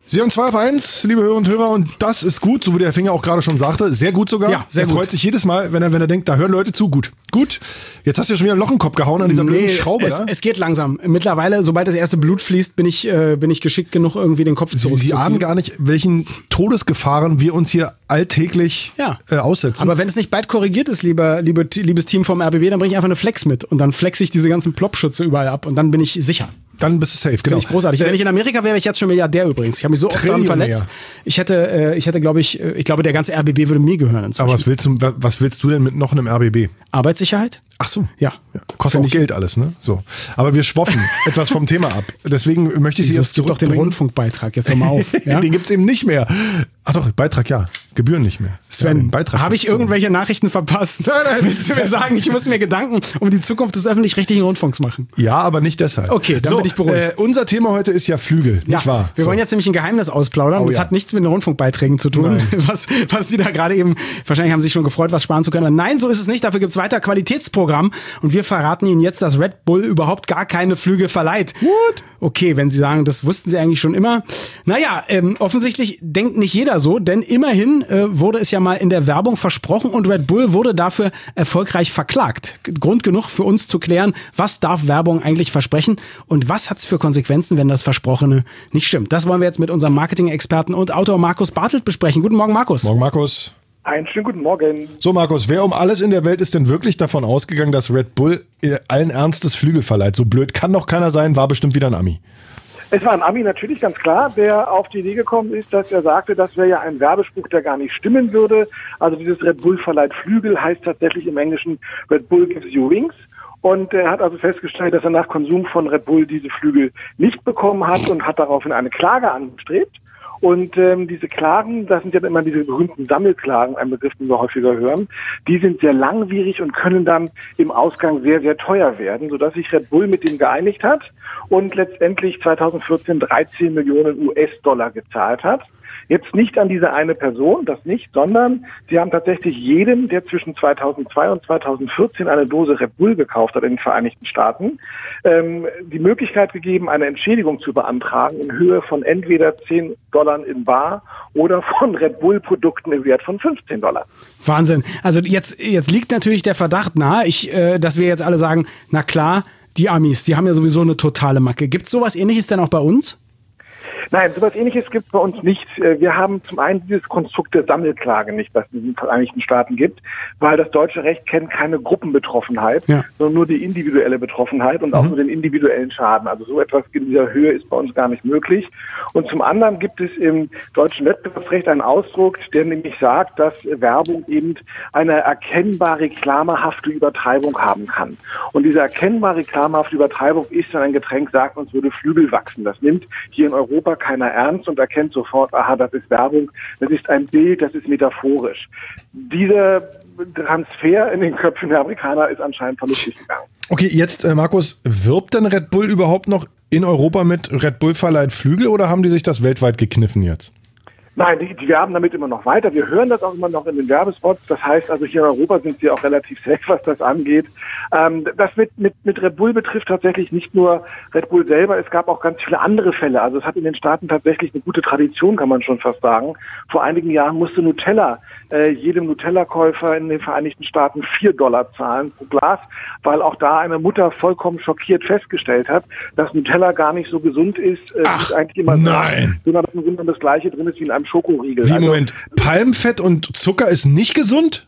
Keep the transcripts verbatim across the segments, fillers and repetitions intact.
Sie haben zwei auf eins, liebe Hörer und Hörer, und das ist gut, so wie der Finger auch gerade schon sagte. Sehr gut sogar. Ja, sehr er gut. freut sich jedes Mal, wenn er, wenn er denkt, da hören Leute zu. Gut. Gut. Jetzt hast du ja schon wieder ein Loch im Kopf gehauen an dieser Nee, blöden Schraube. es, da. es geht langsam. Mittlerweile, sobald das erste Blut fließt, bin ich, äh, bin ich geschickt genug, irgendwie den Kopf Sie, zurückzuziehen. Sie ahnen gar nicht, welchen Todesgefahren wir uns hier alltäglich Ja. äh, aussetzen. Aber wenn es nicht bald korrigiert ist, lieber, liebe, liebes Team vom R B B, dann bringe ich einfach eine Flex mit. Und dann flex ich diese ganzen Plopschütze überall ab. Und dann bin ich sicher. Dann bist du safe, genau. Finde ich großartig. Wenn ich in Amerika wäre, wäre ich jetzt schon Milliardär übrigens. Ich habe mich so oft daran Trillionär. verletzt. Ich hätte, äh, ich hätte, glaube ich, äh, ich glaube, der ganze R B B würde mir gehören inzwischen. Aber was willst du, was willst du denn mit noch einem R B B? Arbeitssicherheit? Ach so. Ja. Ja, kostet auch Geld alles, ne? So. Aber wir schwoffen etwas vom Thema ab. Deswegen möchte ich Sie Wieso, jetzt es gibt doch den zurückbringen. Rundfunkbeitrag. Jetzt hör mal auf. Ja? Den gibt's eben nicht mehr. Ach doch, Beitrag ja. Gebühren nicht mehr. Sven, ja, den Beitrag habe ich gibt's so. irgendwelche Nachrichten verpasst? Nein, nein. Willst du mir sagen, ich muss mir Gedanken um die Zukunft des öffentlich-rechtlichen Rundfunks machen? Ja, aber nicht deshalb. Okay, dann so, bin ich beruhigt. Äh, unser Thema heute ist ja Flügel, nicht wahr? Wir so. wollen jetzt nämlich ein Geheimnis ausplaudern. Oh, das ja. hat nichts mit den Rundfunkbeiträgen zu tun, was, was Sie da gerade eben, wahrscheinlich haben Sie sich schon gefreut, was sparen zu können. Nein, so ist es nicht. Dafür gibt's weiter Qualitätsprogramm. Und wir verraten Ihnen jetzt, dass Red Bull überhaupt gar keine Flüge verleiht. What? Okay, wenn Sie sagen, das wussten Sie eigentlich schon immer. Naja, ähm, offensichtlich denkt nicht jeder so, denn immerhin äh, wurde es ja mal in der Werbung versprochen und Red Bull wurde dafür erfolgreich verklagt. Grund genug für uns zu klären, was darf Werbung eigentlich versprechen und was hat's für Konsequenzen, wenn das Versprochene nicht stimmt. Das wollen wir jetzt mit unserem Marketing-Experten und Autor Markus Bartelt besprechen. Guten Morgen, Markus. Morgen, Markus. Einen schönen guten Morgen. So, Markus, wer um alles in der Welt ist denn wirklich davon ausgegangen, dass Red Bull äh, allen Ernstes Flügel verleiht? So blöd kann doch keiner sein, war bestimmt wieder ein Ami. Es war ein Ami natürlich ganz klar, der auf die Idee gekommen ist, dass er sagte, das wäre ja ein Werbespruch, der gar nicht stimmen würde. Also dieses Red Bull verleiht Flügel heißt tatsächlich im Englischen Red Bull gives you wings. Und er hat also festgestellt, dass er nach Konsum von Red Bull diese Flügel nicht bekommen hat und hat daraufhin eine Klage angestrebt. Und ähm, diese Klagen, das sind ja immer diese berühmten Sammelklagen, ein Begriff, den wir häufiger hören, die sind sehr langwierig und können dann im Ausgang sehr, sehr teuer werden, sodass sich Red Bull mit dem geeinigt hat und letztendlich zweitausendvierzehn dreizehn Millionen U S-Dollar gezahlt hat. Jetzt nicht an diese eine Person, das nicht, sondern sie haben tatsächlich jedem, der zwischen zweitausendzwei und zweitausendvierzehn eine Dose Red Bull gekauft hat in den Vereinigten Staaten, ähm, die Möglichkeit gegeben, eine Entschädigung zu beantragen in Höhe von entweder zehn Dollar in bar oder von Red Bull-Produkten im Wert von fünfzehn Dollar. Wahnsinn. Also jetzt, jetzt liegt natürlich der Verdacht nahe, ich, äh, dass wir jetzt alle sagen, na klar, die Amis, die haben ja sowieso eine totale Macke. Gibt's sowas Ähnliches denn auch bei uns? Nein, sowas Ähnliches gibt es bei uns nicht. Wir haben zum einen dieses Konstrukt der Sammelklage nicht, das es in den Vereinigten Staaten gibt, weil das deutsche Recht kennt keine Gruppenbetroffenheit, ja. sondern nur die individuelle Betroffenheit und auch mhm. nur den individuellen Schaden. Also so etwas in dieser Höhe ist bei uns gar nicht möglich. Und zum anderen gibt es im deutschen Wettbewerbsrecht einen Ausdruck, der nämlich sagt, dass Werbung eben eine erkennbare reklamehafte Übertreibung haben kann. Und diese erkennbare reklamehafte Übertreibung ist, wenn ein Getränk sagt, uns würde Flügel wachsen. Das nimmt hier in Europa keiner ernst und erkennt sofort, aha, das ist Werbung, das ist ein Bild, das ist metaphorisch. Dieser Transfer in den Köpfen der Amerikaner ist anscheinend verlustig gegangen. Okay, jetzt, äh, Markus, wirbt denn Red Bull überhaupt noch in Europa mit Red Bull verleiht Flügel oder haben die sich das weltweit gekniffen jetzt? Nein, die, die werben damit immer noch weiter. Wir hören das auch immer noch in den Werbespots. Das heißt also, hier in Europa sind sie auch relativ safe, was das angeht. Ähm, das mit, mit, mit Red Bull betrifft tatsächlich nicht nur Red Bull selber. Es gab auch ganz viele andere Fälle. Also es hat in den Staaten tatsächlich eine gute Tradition, kann man schon fast sagen. Vor einigen Jahren musste Nutella äh, jedem Nutella-Käufer in den Vereinigten Staaten vier Dollar zahlen pro Glas, weil auch da eine Mutter vollkommen schockiert festgestellt hat, dass Nutella gar nicht so gesund ist. Äh, Ach, ist eigentlich immer nein. Sondern dass im Grunde das Gleiche drin ist wie in einem Schokoriegel. Wie, also, Moment, Palmfett und Zucker ist nicht gesund?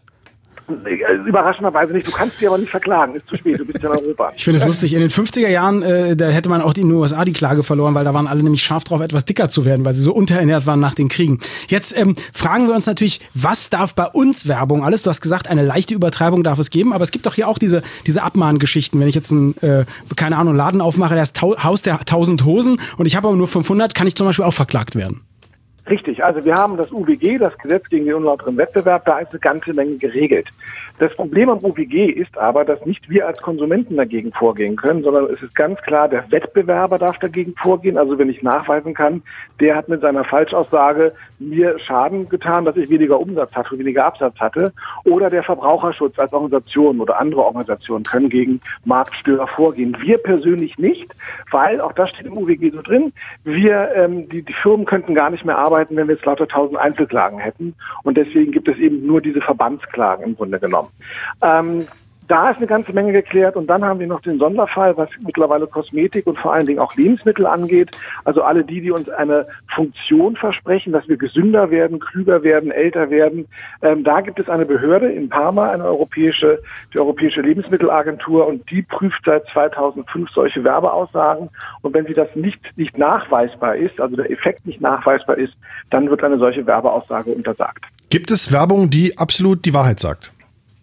Überraschenderweise nicht. Du kannst dich aber nicht verklagen. Ist zu spät. Du bist ja in Europa. Ich finde es lustig. In den fünfziger Jahren, äh, da hätte man auch in den U S A die Klage verloren, weil da waren alle nämlich scharf drauf, etwas dicker zu werden, weil sie so unterernährt waren nach den Kriegen. Jetzt ähm, fragen wir uns natürlich, was darf bei uns Werbung alles? Du hast gesagt, eine leichte Übertreibung darf es geben, aber es gibt doch hier auch diese diese Abmahngeschichten. Wenn ich jetzt einen, äh, keine Ahnung, Laden aufmache, der ist Haus der tausend Hosen und ich habe aber nur fünfhundert, kann ich zum Beispiel auch verklagt werden. Richtig, also wir haben das U W G, das Gesetz gegen den unlauteren Wettbewerb, da ist eine ganze Menge geregelt. Das Problem am U W G ist aber, dass nicht wir als Konsumenten dagegen vorgehen können, sondern es ist ganz klar, der Wettbewerber darf dagegen vorgehen. Also wenn ich nachweisen kann, der hat mit seiner Falschaussage mir Schaden getan, dass ich weniger Umsatz hatte, weniger Absatz hatte. Oder der Verbraucherschutz als Organisation oder andere Organisationen können gegen Marktstörer vorgehen. Wir persönlich nicht, weil, auch das steht im U W G so drin, wir, ähm, die, die Firmen könnten gar nicht mehr arbeiten, wenn wir jetzt lauter tausend Einzelklagen hätten. Und deswegen gibt es eben nur diese Verbandsklagen im Grunde genommen. Ähm, da ist eine ganze Menge geklärt und dann haben wir noch den Sonderfall, was mittlerweile Kosmetik und vor allen Dingen auch Lebensmittel angeht. Also alle die, die uns eine Funktion versprechen, dass wir gesünder werden, klüger werden, älter werden. Ähm, da gibt es eine Behörde in Parma, eine europäische, die Europäische Lebensmittelagentur, und die prüft seit zweitausendfünf solche Werbeaussagen. Und wenn sie das nicht, nicht nachweisbar ist, also der Effekt nicht nachweisbar ist, dann wird eine solche Werbeaussage untersagt. Gibt es Werbung, die absolut die Wahrheit sagt?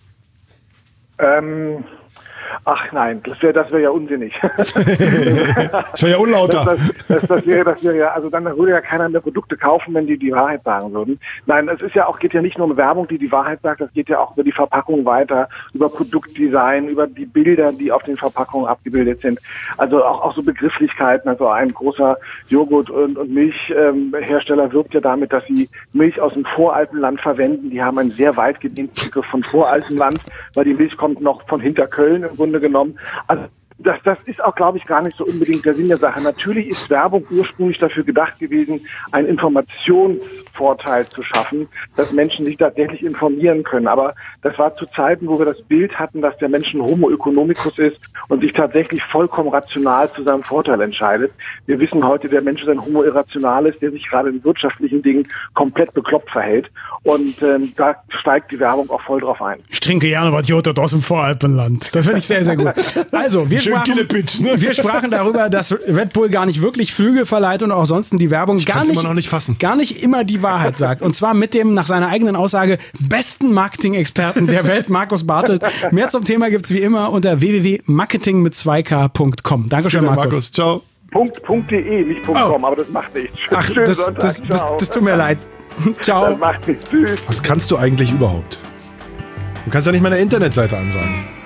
Ähm, ach nein, das wäre das wäre ja unsinnig. Das wäre ja unlauter. Das, das, das, das, wäre, das wäre ja, also dann würde ja keiner mehr Produkte kaufen, wenn die die Wahrheit sagen würden. Nein, es ist ja auch, geht ja nicht nur um Werbung, die die Wahrheit sagt, das geht ja auch über die Verpackung weiter, über Produktdesign, über die Bilder, die auf den Verpackungen abgebildet sind. Also auch, auch so Begrifflichkeiten. Also ein großer Joghurt- und, und Milchhersteller wirbt ja damit, dass sie Milch aus dem Voralpenland verwenden. Die haben einen sehr weit gedehnten Begriff von Voralpenland, weil die Milch kommt noch von Hinterköln im Grunde genommen. Also das, das ist auch, glaube ich, gar nicht so unbedingt der Sinn der Sache. Natürlich ist Werbung ursprünglich dafür gedacht gewesen, einen Informationsvorteil zu schaffen, dass Menschen sich tatsächlich informieren können. Aber das war zu Zeiten, wo wir das Bild hatten, dass der Mensch ein Homo economicus ist und sich tatsächlich vollkommen rational zu seinem Vorteil entscheidet. Wir wissen heute, der Mensch ist ein Homo irrationalis, der sich gerade in wirtschaftlichen Dingen komplett bekloppt verhält. Und ähm, da steigt die Werbung auch voll drauf ein. Ich trinke gerne was Joghurt aus dem Voralpenland. Das finde ich sehr, sehr gut. Also, wir sprachen, ne? wir sprachen darüber, dass Red Bull gar nicht wirklich Flügel verleiht und auch sonst die Werbung gar nicht, immer noch nicht fassen. gar nicht immer die Wahrheit sagt. Und zwar mit dem, nach seiner eigenen Aussage, besten Marketing-Experten der Welt, Markus Bartelt. Mehr zum Thema gibt's wie immer unter w w w punkt marketing mit zwei k punkt com. Dankeschön, Markus. Markus. Ciao. Punkt, Punkt .de, nicht Punkt .com, aber das macht nichts. Ach, Schönen das, Sonntag, das, das, ciao. das tut mir leid. Ciao. Das macht nichts. Tschüss. Was kannst du eigentlich überhaupt? Du kannst ja nicht meine Internetseite ansagen.